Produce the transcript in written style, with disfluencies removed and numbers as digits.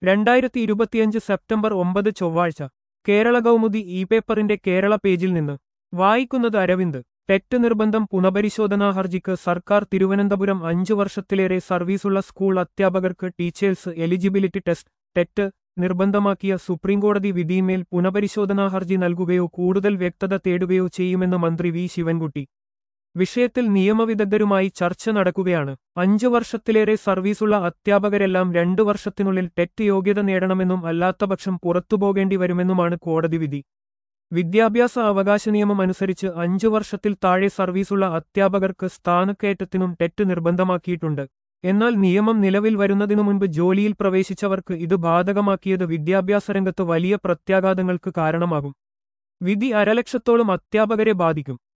2025 September 9 ചൊവ്വാഴ്ച Kerala Kaumudi E പേപ്പറിന്റെ കേരള പേജിൽ നിന്ന് വായിക്കുന്നത് അരവിന്ദ്. ടെറ്റ് നിർബന്ധം പുനഃപരിശോധനാ ഹർജിക്ക് സർക്കാർ. തിരുവനന്തപുരം 5 വർഷത്തിലേറെ സർവീസുള്ള സ്കൂൾ അധ്യാപകർക്ക് ടീച്ചേഴ്സ് എലിജിബിലിറ്റി ടെസ്റ്റ് ടെറ്റ് നിർബന്ധമാക്കിയ സുപ്രീംകോടതി വിധിയിന്മേൽ പുനഃപരിശോധനാ ഹർജി നൽകുകയോ കൂടുതൽ വ്യക്തത തേടുകയോ ചെയ്യുമെന്ന് മന്ത്രി വി ശിവൻകുട്ടി. വിഷയത്തിൽ നിയമവിദഗ്ധരുമായി ചർച്ച നടക്കുകയാണ്. 5 വർഷത്തിലേറെ സർവീസുള്ള അധ്യാപകരെല്ലാം 2 വർഷത്തിനുള്ളിൽ ടെറ്റ് യോഗ്യത നേടണമെന്നും അല്ലാത്തപക്ഷം പുറത്തുപോകേണ്ടി വരുമെന്നുമാണ് കോടതി വിധി. വിദ്യാഭ്യാസ അവകാശ നിയമം അനുസരിച്ച് 5 വർഷത്തിൽ താഴെ സർവീസുള്ള അധ്യാപകർക്ക് സ്ഥാനക്കയറ്റത്തിനും ടെറ്റ് നിർബന്ധമാക്കിയിട്ടുണ്ട്. എന്നാൽ നിയമം നിലവിൽ വരുന്നതിനു മുൻപ് ജോലിയിൽ പ്രവേശിച്ചവർക്ക് ഇത് ബാധകമാക്കിയത് വിദ്യാഭ്യാസ രംഗത്ത് വലിയ പ്രത്യാഘാതങ്ങൾക്ക് കാരണമാകും. വിധി 1,00,000-ഓളം അധ്യാപകരെ ബാധിക്കും.